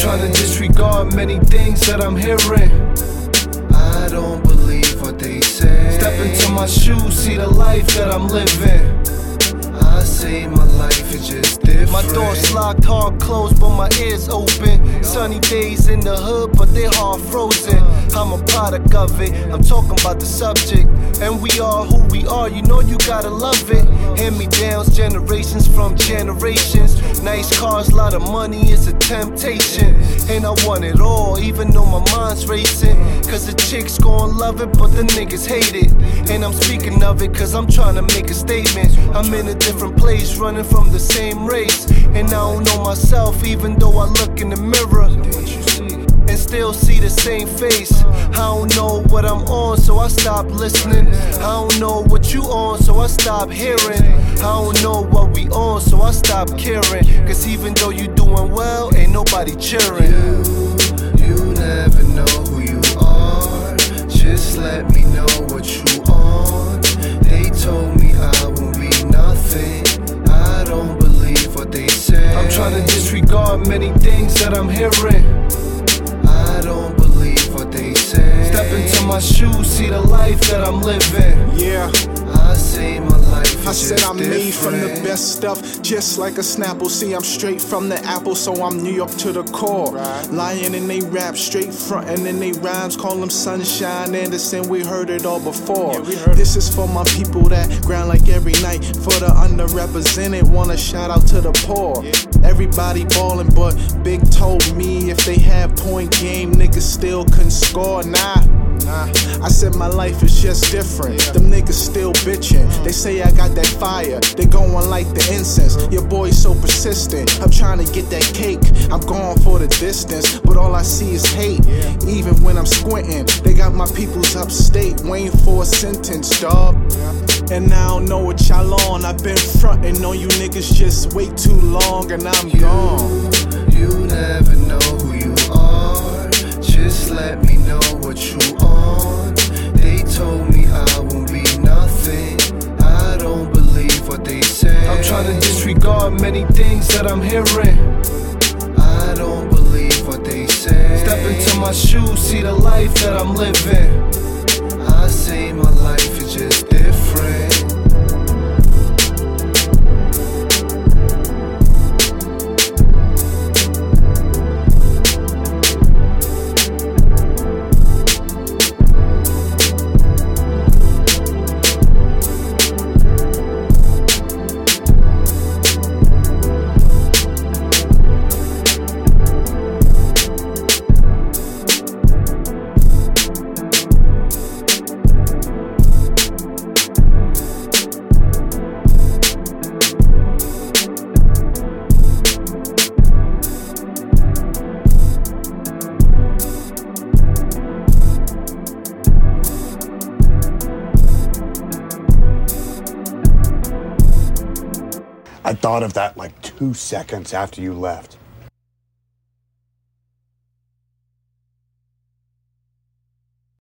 trying to disregard many things that I'm hearing. I don't believe what they say. Step into my shoes, see the life that I'm living. I say my life is just different. My door's locked, hard closed, but my ears open. Sunny days in the hood, but they hard frozen. I'm a product of it, I'm talking about the subject. And we are who we are, you know you gotta love it. Hand-me-downs, generations from generations. Nice cars, lot of money is a temptation. And I want it all, even though my mind's racing. Cause the chicks gon' love it, but the niggas hate it. And I'm speaking of it cause I'm trying to make a statement. I'm in a different place, running from the same race. And I don't know myself, even though I look in the mirror and still see the same face. I don't know what I'm on, so I stop listening. I don't know what you on, so I stop hearing. I don't know what we on, so I stop caring. Cause even though you doing well, ain't nobody cheering. You never know who you are. Just let me know what you on. They told me I won't be nothing. I don't believe what they say. I'm trying to disregard many things that I'm hearing. I don't believe what they say. Step into my shoes, see the life that I'm living. Yeah, I say my life is I said I'm different. made from the best stuff, just like a Snapple. See, I'm straight from the apple, so I'm New York to the core. Lying and they rap, straight frontin' and they rhymes, call them Sunshine Anderson, we heard it all before. This is for my people that grind like every night, for the underrepresented, want a shout out to the poor. Everybody ballin', but Big told me if they have point game, niggas still couldn't score. Nah, I said my life is just different. Them niggas still bitchin'. They say I got that fire, they goin' like the incense. Your boy's so persistent, I'm trying to get that cake. I'm going for the distance, but all I see is hate. Even when I'm squinting, they got my peoples upstate, waiting for a sentence, dawg. And I don't know what y'all on. I've been frontin' on you niggas just way too long, and I'm gone. You never know who you are. Just let me know what you on. They told me I won't be nothing. I don't believe what they say. I'm trying to disregard many things that I'm hearing. I don't believe what they say. Step into my shoes, see the life that I'm living. I say my life is just different. I thought of that like 2 seconds after you left.